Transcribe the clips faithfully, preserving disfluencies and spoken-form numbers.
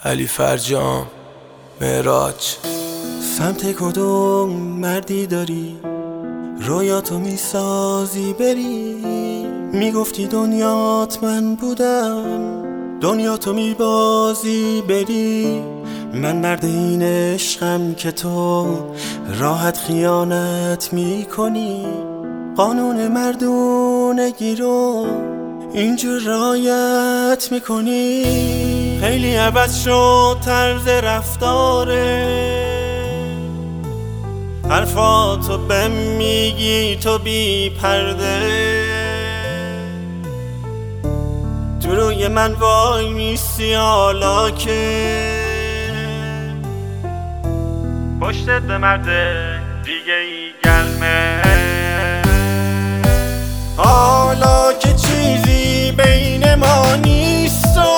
علی فرجام معراج. سمت کدوم مردی داری رویاتو میسازی بری؟ میگفتی دنیات من بودم، دنیاتو میبازی بری. من مرد این عشقم که تو راحت خیانت میکنی، قانون مردونگی رو اینجور رعایت میکنی. خیلی عوض شد طرز رفتاره، حرفاتو بهم میگی تو بی پرده. تو روی من وای میسی حالا که پشتت به مرد دیگه ای گرمه. حالا که چیزی بین ما نیست و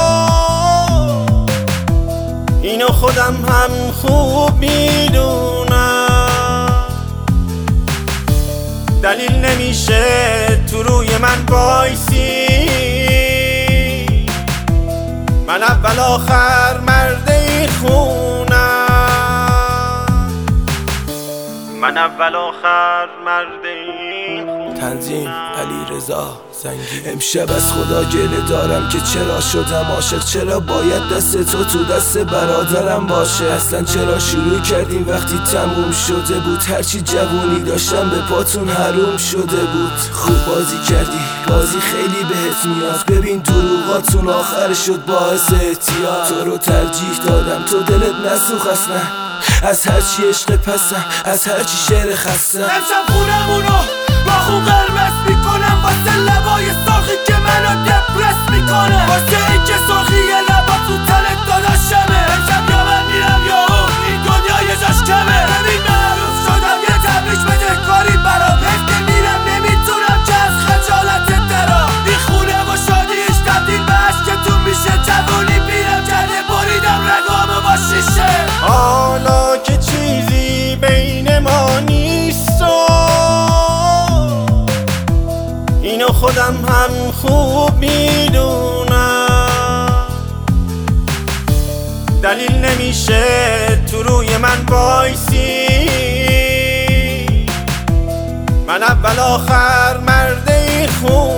اینو خودم هم خوب میدونم، دلیل نمیشه تو روی من بایسی. من اول آخر مرد این خونم، من اول آخر مرد این خونم. تنظیم علی رضا زنگی. امشب از خدا گله دارم که چرا شدم عاشق، چرا باید دست تو تو دست برادرم باشه. اصلا چرا شروع کردیم وقتی تموم شده بود؟ هرچی جوونی داشتم به پاتون حروم شده بود. خوب بازی کردی، بازی خیلی بهت میاد. ببین دروغاتون آخر شد باعث احتیاط. تو رو ترجیح دادم تو دلت نسوخ اصلا، از هرچی عشق پسم، از هرچی شعر خستم. امشب خونمونو با خون قرمز میکنم واسه لبای سرخی که منو دپرس میکنه، واسه این که سرخی لبا تو تنت داداشمه. امشب یا من میرم یا اون، این دنیا یه جاش کمه. ببین معروف شدم یه تبریک بده کاری برام، حیف که میرم نمیتونم که از خجالتت درام. این خونه و شادیش تبدیل به عشقتون میشه، جوونی پیرم کرده بریدم رگامو با شیشه. حالا که چیزی بین ما نیست و اینو خودم هم خوب میدونم، دلیل نمیشه تو روی من بایسی. من اول آخر مرد این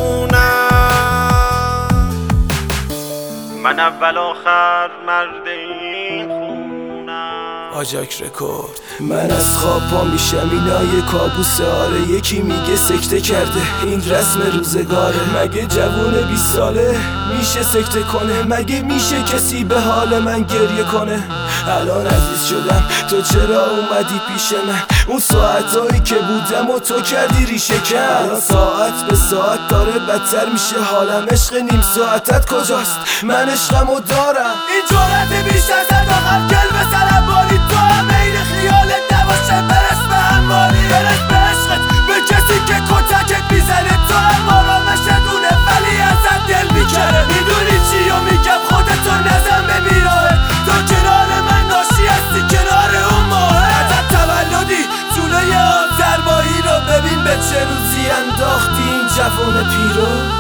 خونم، من اول آخر مرد این خونم. آجاک رکورد. من از خواب پا میشم اینا یه کابوسه. آره یکی میگه سکته کرده این رسم روزگاره. مگه جوون بیست ساله میشه سکته کنه؟ مگه میشه کسی به حال من گریه کنه؟ الان عزیز شدم تو چرا اومدی پیش من؟ اون ساعتایی که بودم و تو کردی ریشه کن. الان ساعت به ساعت داره بدتر میشه حالم. عشق نیم ساعتت کجاست؟ من عشقمو دارم. این جرأت بیش از داخل کل بزنم باری. تو هم این خیالت نباشه برس به همواری، برس به عشقت به کسی که کتکت میزنه. تو هم آرامش دونه ولی ازت دل میکنه. میدونی چی و میگم خودتو نزن به بیراه. تو کنار من ناشی هستی کنار اون ماه. ازت تولدی جلوی آن زربایی رو ببین به چه روزی انداختی این جوان پیرو.